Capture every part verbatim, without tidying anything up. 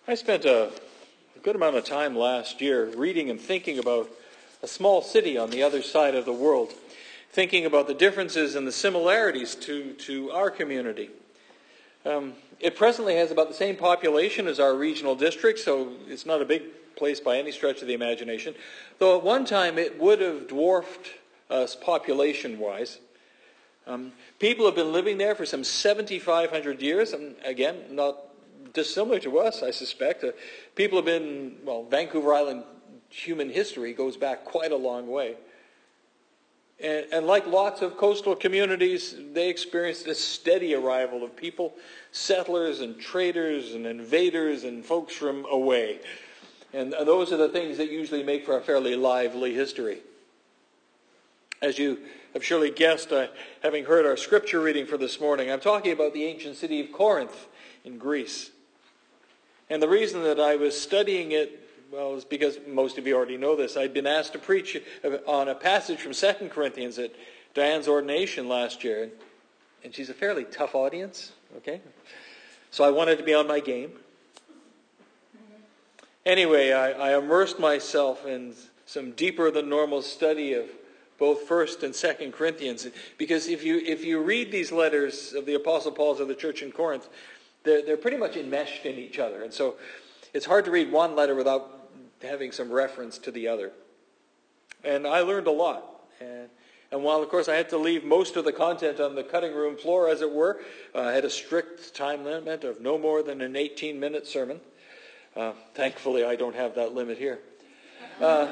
I spent a, a good amount of time last year reading and thinking about a small city on the other side of the world, thinking about the differences and the similarities to, to our community. Um, it presently has about the same population as our regional district, so it's not a big place by any stretch of the imagination, though at one time it would have dwarfed us population-wise. Um, people have been living there for some seventy-five hundred years, and again, not dissimilar to us, I suspect. Uh, people have been, well, Vancouver Island human history goes back quite a long way. And, and like lots of coastal communities, they experienced a steady arrival of people, settlers and traders and invaders and folks from away. And those are the things that usually make for a fairly lively history. As you have surely guessed, uh, having heard our scripture reading for this morning, I'm talking about the ancient city of Corinth in Greece. And the reason that I was studying it, well, is because most of you already know this. I'd been asked to preach on a passage from Second Corinthians at Diane's ordination last year. And she's a fairly tough audience, okay? So I wanted to be on my game. Anyway, I, I immersed myself in some deeper than normal study of both First and Second Corinthians. Because if you if you read these letters of the Apostle Paul to the church in Corinth, they're, they're pretty much enmeshed in each other. And so it's hard to read one letter without having some reference to the other. And I learned a lot. And, and while, of course, I had to leave most of the content on the cutting room floor, as it were, uh, I had a strict time limit of no more than an eighteen-minute sermon. Uh, thankfully, I don't have that limit here. Uh,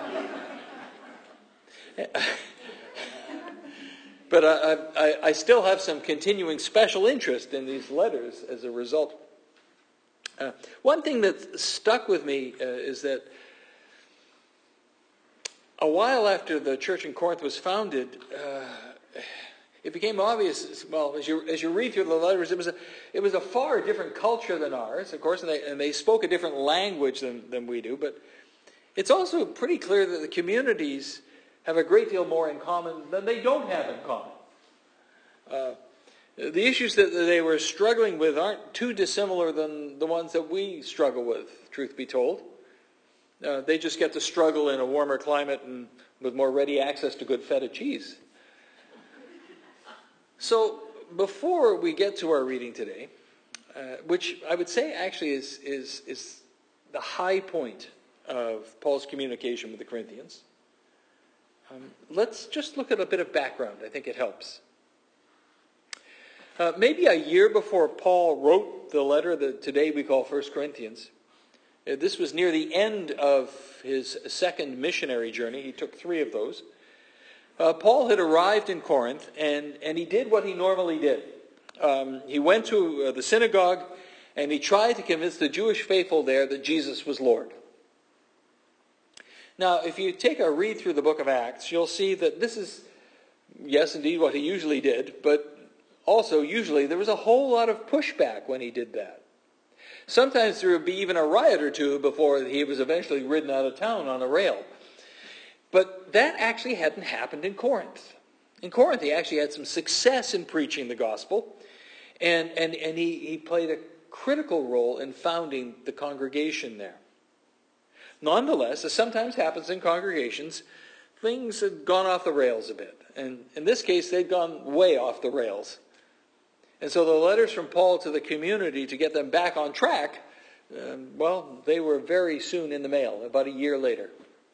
but I, I, I still have some continuing special interest in these letters as a result. Uh, one thing that stuck with me uh, is that a while after the church in Corinth was founded, uh, it became obvious, well, as you as you read through the letters, it was a it was a far different culture than ours, of course, and they and they spoke a different language than, than we do. But it's also pretty clear that the communities have a great deal more in common than they don't have in common. Uh, the issues that they were struggling with aren't too dissimilar than the ones that we struggle with, truth be told. Uh, they just get to struggle in a warmer climate and with more ready access to good feta cheese. So before we get to our reading today, uh, which I would say actually is, is, is the high point of Paul's communication with the Corinthians, um, let's just look at a bit of background. I think it helps. Uh, maybe a year before Paul wrote the letter that today we call First Corinthians, uh, this was near the end of his second missionary journey. He took three of those. Uh, Paul had arrived in Corinth, and, and he did what he normally did. Um, he went to uh, the synagogue, and he tried to convince the Jewish faithful there that Jesus was Lord. Now, if you take a read through the book of Acts, you'll see that this is, yes, indeed, what he usually did, but also, usually, there was a whole lot of pushback when he did that. Sometimes there would be even a riot or two before he was eventually ridden out of town on a rail. But that actually hadn't happened in Corinth. In Corinth, he actually had some success in preaching the gospel, and, and, and he, he played a critical role in founding the congregation there. Nonetheless, as sometimes happens in congregations, things had gone off the rails a bit. And in this case, they'd gone way off the rails. And so the letters from Paul to the community to get them back on track, um, well, they were very soon in the mail, about a year later.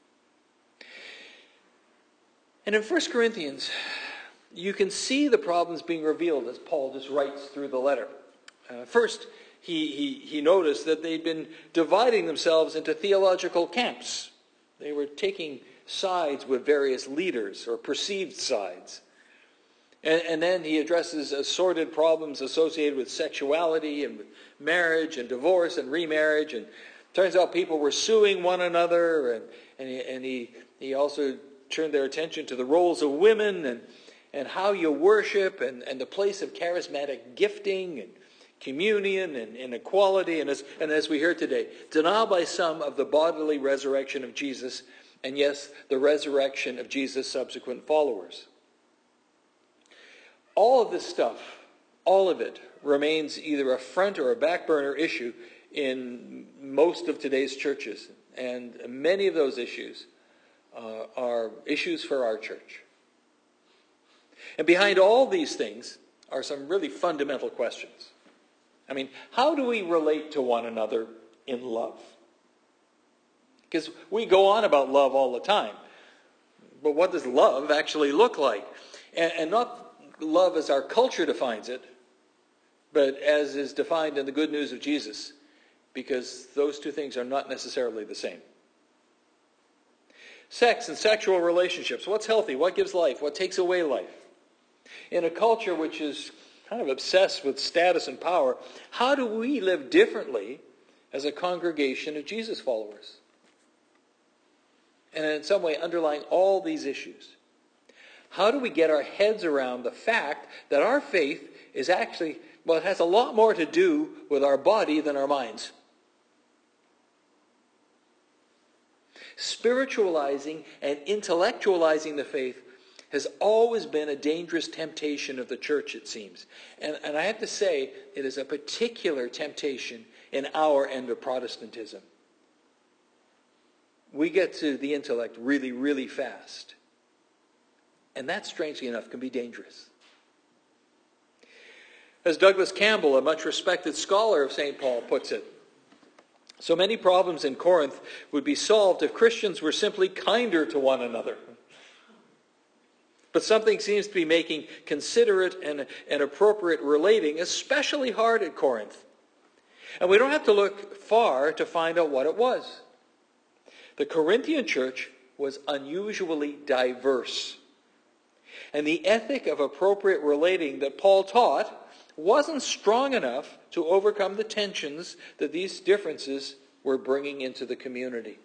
And in First Corinthians, you can see the problems being revealed as Paul just writes through the letter. Uh, first, he, he, he noticed that they'd been dividing themselves into theological camps. They were taking sides with various leaders, or perceived sides. And, and then he addresses assorted problems associated with sexuality and with marriage and divorce and remarriage. And it turns out people were suing one another. And, and, he, and he, he also turned their attention to the roles of women and, and how you worship and, and the place of charismatic gifting and communion and, and equality. And as, and as we hear today, denial by some of the bodily resurrection of Jesus, and yes, the resurrection of Jesus' subsequent followers. All of this stuff, all of it, remains either a front or a back burner issue in most of today's churches. And many of those issues uh, are issues for our church. And behind all these things are some really fundamental questions. I mean, how do we relate to one another in love? Because we go on about love all the time. But what does love actually look like? And, and not love as our culture defines it, but as is defined in the good news of Jesus. Because those two things are not necessarily the same. Sex and sexual relationships. What's healthy? What gives life? What takes away life? In a culture which is kind of obsessed with status and power, how do we live differently as a congregation of Jesus followers? And in some way underlying all these issues, how do we get our heads around the fact that our faith is actually, well, it has a lot more to do with our body than our minds? Spiritualizing and intellectualizing the faith has always been a dangerous temptation of the church, it seems. And, and I have to say, it is a particular temptation in our end of Protestantism. We get to the intellect really, really fast. And that, strangely enough, can be dangerous. As Douglas Campbell, a much respected scholar of Saint Paul, puts it, so many problems in Corinth would be solved if Christians were simply kinder to one another. But something seems to be making considerate and, and appropriate relating especially hard at Corinth. And we don't have to look far to find out what it was. The Corinthian church was unusually diverse. And the ethic of appropriate relating that Paul taught wasn't strong enough to overcome the tensions that these differences were bringing into the community.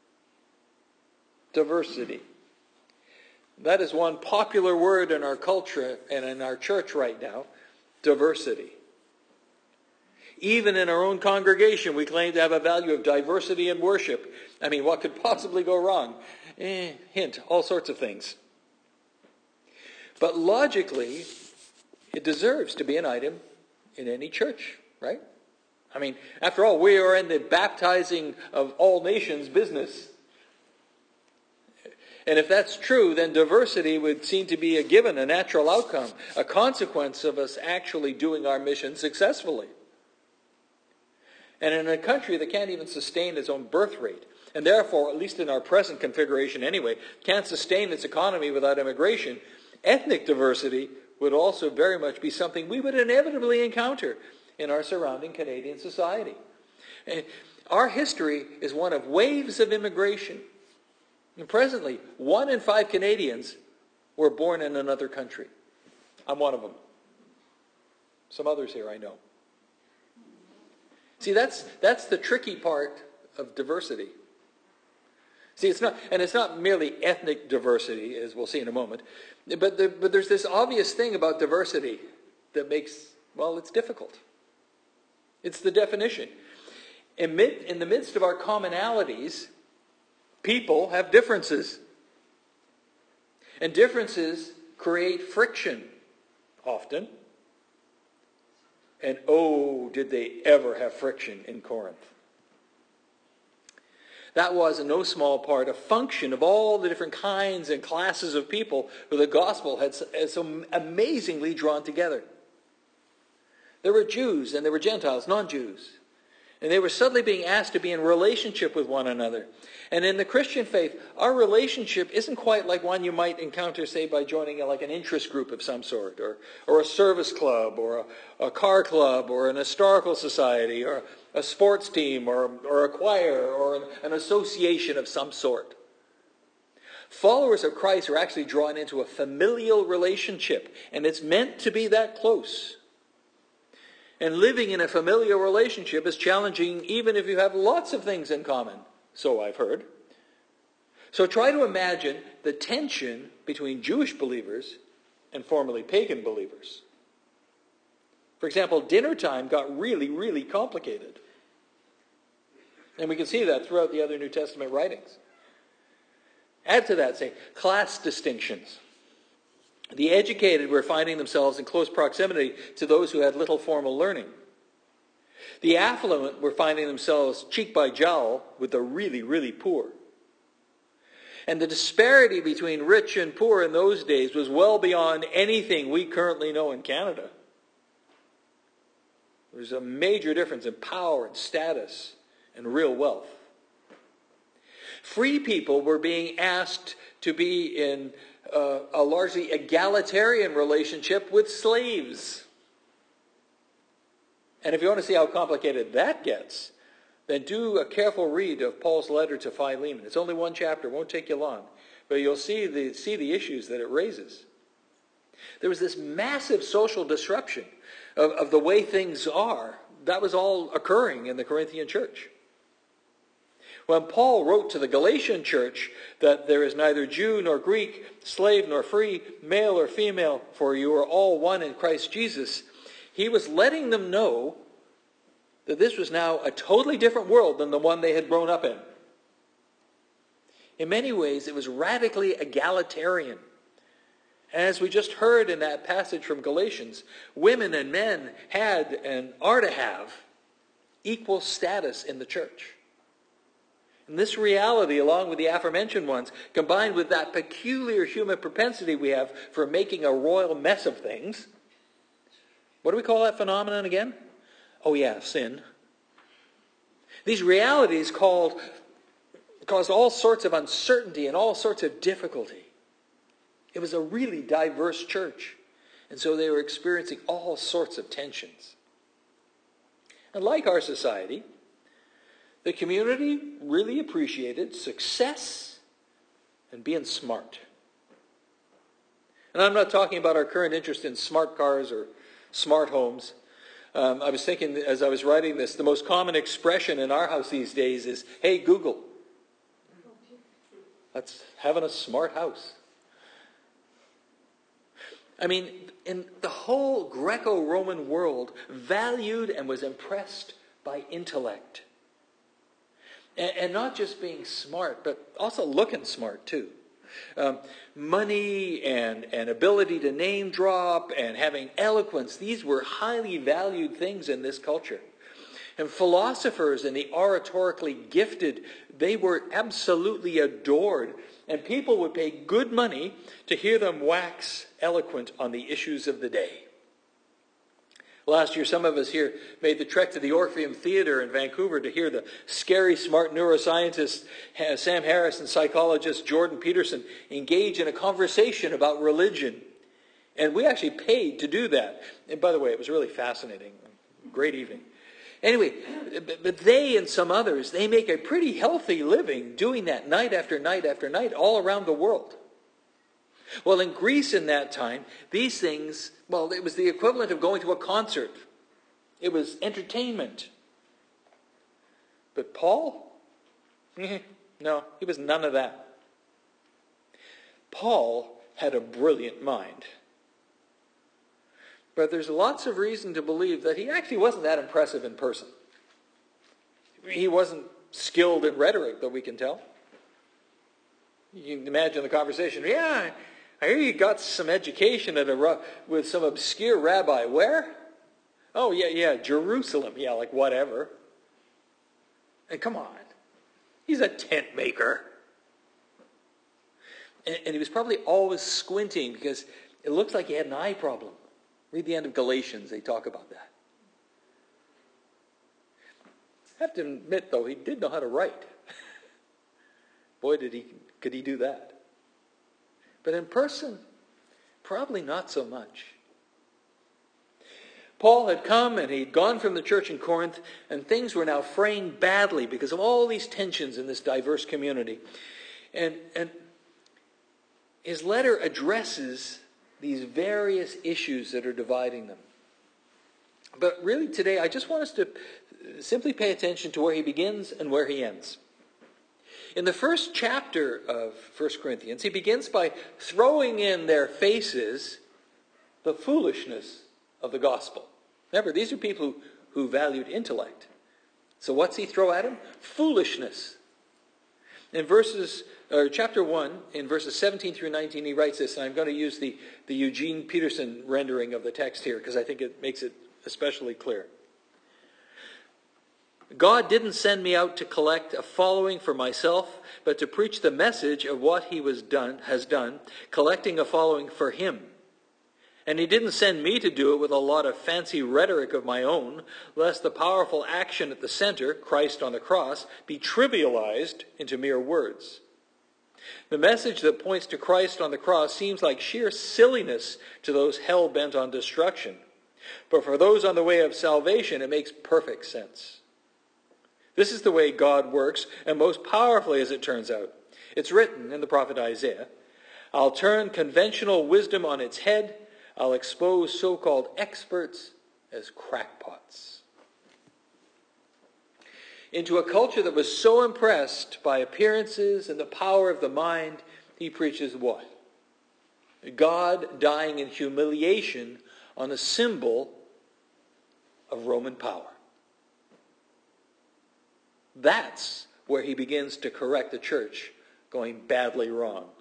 Diversity. That is one popular word in our culture and in our church right now, diversity. Even in our own congregation, we claim to have a value of diversity in worship. I mean, what could possibly go wrong? Eh, hint, all sorts of things. But logically, it deserves to be an item in any church, right? I mean, after all, we are in the baptizing of all nations business. And if that's true, then diversity would seem to be a given, a natural outcome, a consequence of us actually doing our mission successfully. And in a country that can't even sustain its own birth rate, and therefore, at least in our present configuration anyway, can't sustain its economy without immigration, ethnic diversity would also very much be something we would inevitably encounter in our surrounding Canadian society. And our history is one of waves of immigration. And presently, one in five Canadians were born in another country. I'm one of them. Some others here I know. See, that's that's the tricky part of diversity. See, it's not, and it's not merely ethnic diversity, as we'll see in a moment, but the, but there's this obvious thing about diversity that makes, well, it's difficult. It's the definition. In, mid, in the midst of our commonalities, people have differences. And differences create friction, often. And oh, did they ever have friction in Corinth. That was, in no small part, a function of all the different kinds and classes of people who the gospel had so amazingly drawn together. There were Jews and there were Gentiles, non-Jews. And they were suddenly being asked to be in relationship with one another. And in the Christian faith, our relationship isn't quite like one you might encounter, say, by joining a, like an interest group of some sort, or, or a service club, or a, a car club, or an historical society, or a sports team, or, or a choir, or an, an association of some sort. Followers of Christ are actually drawn into a familial relationship, and it's meant to be that close. And living in a familial relationship is challenging even if you have lots of things in common, so I've heard. So try to imagine the tension between Jewish believers and formerly pagan believers. For example, dinner time got really, really complicated. And we can see that throughout the other New Testament writings. Add to that, say, class distinctions. The educated were finding themselves in close proximity to those who had little formal learning. The affluent were finding themselves cheek by jowl with the really, really poor. And the disparity between rich and poor in those days was well beyond anything we currently know in Canada. There's a major difference in power and status and real wealth. Free people were being asked to be in uh, a largely egalitarian relationship with slaves. And if you want to see how complicated that gets, then do a careful read of Paul's letter to Philemon. It's only one chapter, won't take you long, but you'll see the, see the issues that it raises. There was this massive social disruption of, of the way things are. That was all occurring in the Corinthian church. When Paul wrote to the Galatian church that there is neither Jew nor Greek, slave nor free, male or female, for you are all one in Christ Jesus, he was letting them know that this was now a totally different world than the one they had grown up in. In many ways, it was radically egalitarian. As we just heard in that passage from Galatians, women and men had and are to have equal status in the church. And this reality, along with the aforementioned ones, combined with that peculiar human propensity we have for making a royal mess of things, what do we call that phenomenon again? Oh yeah, sin. These realities called, caused all sorts of uncertainty and all sorts of difficulty. It was a really diverse church. And so they were experiencing all sorts of tensions. And like our society, the community really appreciated success and being smart. And I'm not talking about our current interest in smart cars or smart homes. Um, I was thinking as I was writing this, the most common expression in our house these days is, hey, Google. That's having a smart house. I mean, in the whole Greco-Roman world valued and was impressed by intellect. And, and not just being smart, but also looking smart too. Um, money and, and ability to name drop and having eloquence, these were highly valued things in this culture. And philosophers and the oratorically gifted, they were absolutely adored. And people would pay good money to hear them wax eloquent on the issues of the day. Last year, some of us here made the trek to the Orpheum Theatre in Vancouver to hear the scary, smart neuroscientist Sam Harris and psychologist Jordan Peterson engage in a conversation about religion. And we actually paid to do that. And by the way, it was really fascinating. Great evening. Anyway, but they and some others, they make a pretty healthy living doing that night after night after night all around the world. Well, in Greece in that time, these things, well, it was the equivalent of going to a concert. It was entertainment. But Paul? No, he was none of that. Paul had a brilliant mind. But there's lots of reason to believe that he actually wasn't that impressive in person. He wasn't skilled in rhetoric, that we can tell. You can imagine the conversation. Yeah, I hear you got some education at a with some obscure rabbi. Where? Oh, yeah, yeah, Jerusalem. Yeah, like whatever. And come on. He's a tent maker. And, and he was probably always squinting because it looks like he had an eye problem. Read the end of Galatians. They talk about that. I have to admit, though, he did know how to write. Boy, did he could he do that. But in person, probably not so much. Paul had come and he'd gone from the church in Corinth, and things were now fraying badly because of all these tensions in this diverse community. And, and his letter addresses these various issues that are dividing them. But really today, I just want us to simply pay attention to where he begins and where he ends. In the first chapter of First Corinthians, he begins by throwing in their faces the foolishness of the gospel. Remember, these are people who, who valued intellect. So what's he throw at them? Foolishness. In verses, or chapter one, in verses seventeen through nineteen, he writes this, and I'm going to use the, the Eugene Peterson rendering of the text here because I think it makes it especially clear. God didn't send me out to collect a following for myself, but to preach the message of what he was done, has done, collecting a following for him. And he didn't send me to do it with a lot of fancy rhetoric of my own, lest the powerful action at the center, Christ on the cross, be trivialized into mere words. The message that points to Christ on the cross seems like sheer silliness to those hell-bent on destruction. But for those on the way of salvation, it makes perfect sense. This is the way God works, and most powerfully as it turns out. It's written in the prophet Isaiah, "I'll turn conventional wisdom on its head. I'll expose so-called experts as crackpots." Into a culture that was so impressed by appearances and the power of the mind, he preaches what? God dying in humiliation on a symbol of Roman power. That's where he begins to correct the church going badly wrong.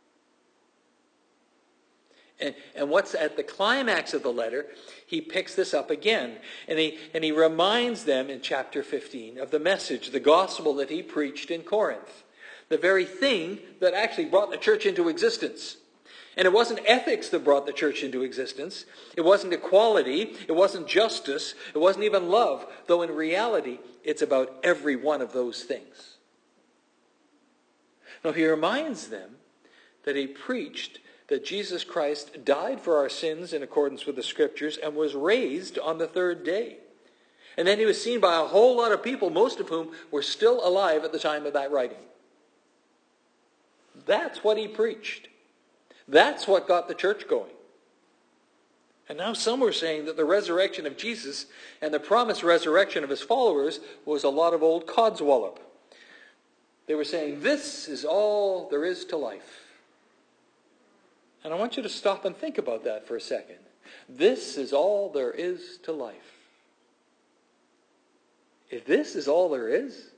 And, and what's at the climax of the letter, he picks this up again. And he, and he reminds them in chapter fifteen of the message, the gospel that he preached in Corinth. The very thing that actually brought the church into existence. And it wasn't ethics that brought the church into existence. It wasn't equality. It wasn't justice. It wasn't even love. Though in reality, it's about every one of those things. Now he reminds them that he preached that Jesus Christ died for our sins in accordance with the Scriptures and was raised on the third day. And then he was seen by a whole lot of people, most of whom were still alive at the time of that writing. That's what he preached. That's what got the church going. And now some were saying that the resurrection of Jesus and the promised resurrection of his followers was a lot of old codswallop. They were saying, this is all there is to life. And I want you to stop and think about that for a second. This is all there is to life. If this is all there is,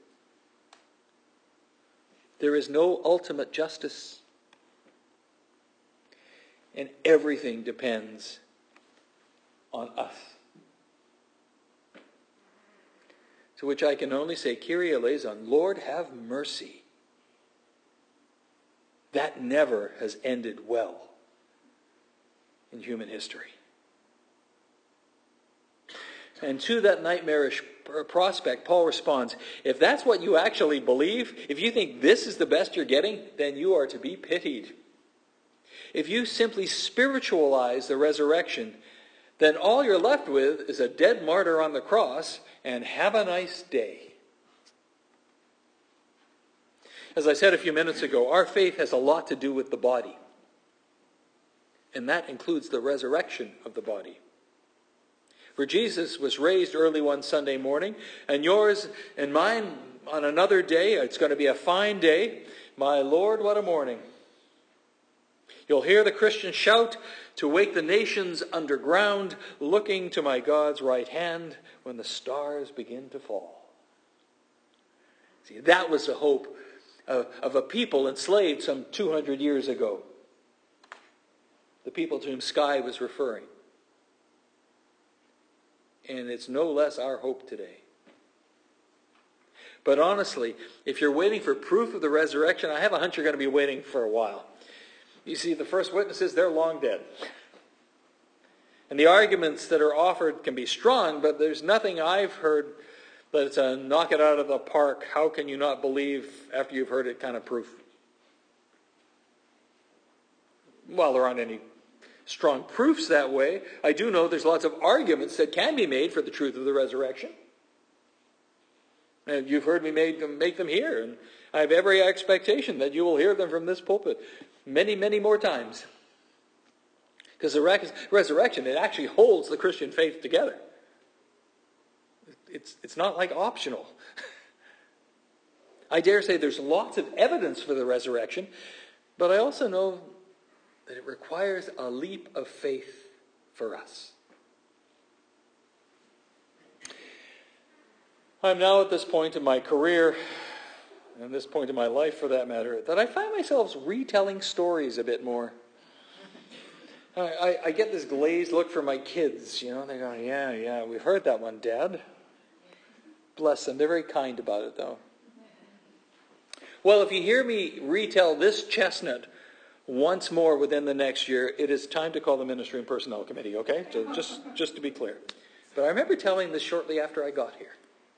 there is no ultimate justice. And everything depends on us. To which I can only say, Kyrie eleison, Lord, have mercy. That never has ended well in human history. And to that nightmarish prospect, Paul responds, if that's what you actually believe, if you think this is the best you're getting, then you are to be pitied. If you simply spiritualize the resurrection, then all you're left with is a dead martyr on the cross, and have a nice day. As I said a few minutes ago, our faith has a lot to do with the body. And that includes the resurrection of the body. For Jesus was raised early one Sunday morning, and yours and mine on another day. It's going to be a fine day. My Lord, what a morning. You'll hear the Christian shout to wake the nations underground, looking to my God's right hand when the stars begin to fall. See, that was the hope of, of a people enslaved some two hundred years ago. The people to whom Sky was referring. And it's no less our hope today. But honestly, if you're waiting for proof of the resurrection, I have a hunch you're going to be waiting for a while. You see, the first witnesses, they're long dead. And the arguments that are offered can be strong, but there's nothing I've heard that's a knock it out of the park, how can you not believe after you've heard it kind of proof. Well, there aren't any strong proofs that way. I do know there's lots of arguments that can be made for the truth of the resurrection. And you've heard me make them, make them here, and I have every expectation that you will hear them from this pulpit many, many more times. Because the res- resurrection, it actually holds the Christian faith together. It's, it's not like optional. I dare say there's lots of evidence for the resurrection, but I also know that it requires a leap of faith for us. I'm now at this point in my career, and this point in my life for that matter, that I find myself retelling stories a bit more. I, I, I get this glazed look from my kids, you know, they go, yeah, yeah, we've heard that one, Dad. Bless them. They're very kind about it, though. Well, if you hear me retell this chestnut once more within the next year, it is time to call the Ministry and Personnel Committee, okay? So just, just to be clear. But I remember telling this shortly after I got here.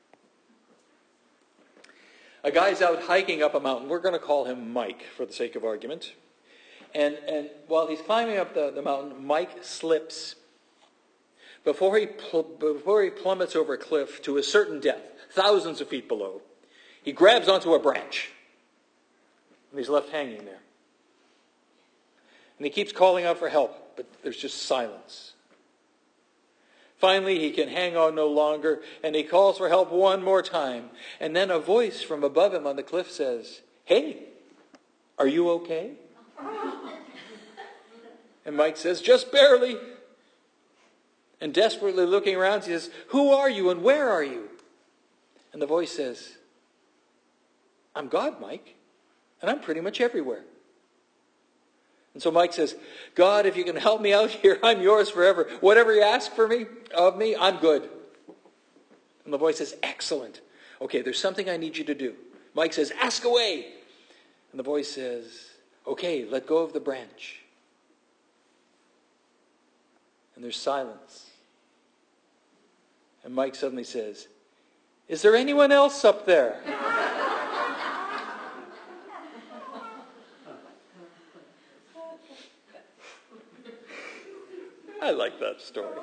A guy's out hiking up a mountain. We're going to call him Mike for the sake of argument. And, and while he's climbing up the, the mountain, Mike slips. Before he, pl- before he plummets over a cliff to a certain depth, thousands of feet below, he grabs onto a branch. And he's left hanging there. And he keeps calling out for help, but there's just silence. Finally, he can hang on no longer, and he calls for help one more time. And then a voice from above him on the cliff says, "Hey, are you okay?" And Mike says, "Just barely." And desperately looking around, he says, "Who are you and where are you?" And the voice says, "I'm God, Mike, and I'm pretty much everywhere." And so Mike says, "God, if you can help me out here, I'm yours forever. Whatever you ask for me, of me, I'm good." And the voice says, "Excellent. Okay, there's something I need you to do." Mike says, "Ask away." And the voice says, "Okay, let go of the branch." And there's silence. And Mike suddenly says, "Is there anyone else up there?" I like that story.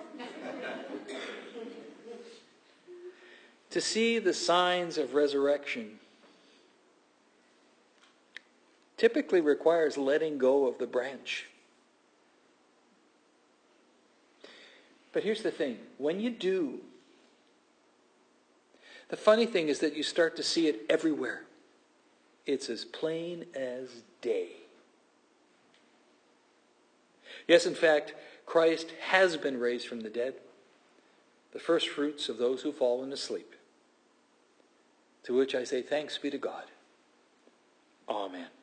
To see the signs of resurrection typically requires letting go of the branch. But here's the thing. When you do, the funny thing is that you start to see it everywhere. It's as plain as day. Yes, in fact, Christ has been raised from the dead, the first fruits of those who've fallen asleep. To which I say, thanks be to God. Amen.